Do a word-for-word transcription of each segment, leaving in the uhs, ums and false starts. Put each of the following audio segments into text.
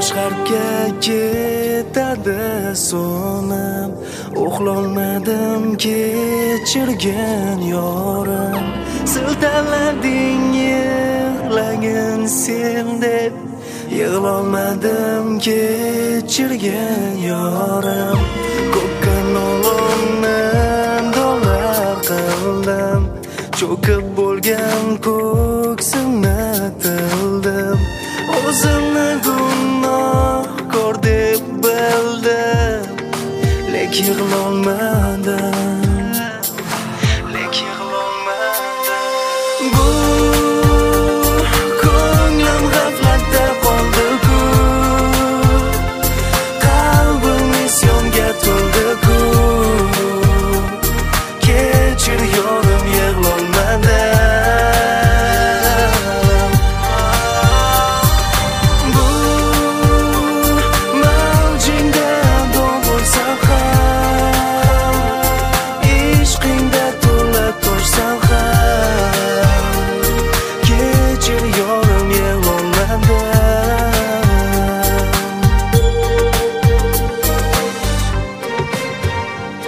bosh harfga ketadi so'nib, uxlolmadim kechirgan yorim. Siltalading yig'lagin sen deb, yig'lolmadim kechirgan yorim. Ko'kkan olomni dolar qildim, cho'kib bo'lgan ko'ksimni tildim. O'zimni gunohkor deb bildim, lek yig'lolmadim, lek yig'lolmadim. Bu ko'nglim g'aflatda qoldi-ku, qalbim isyonga to'ldi-ku. Kechir yorim, yig'lolmadim.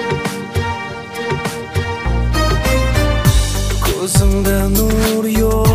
Ko'zimda nur yo'q,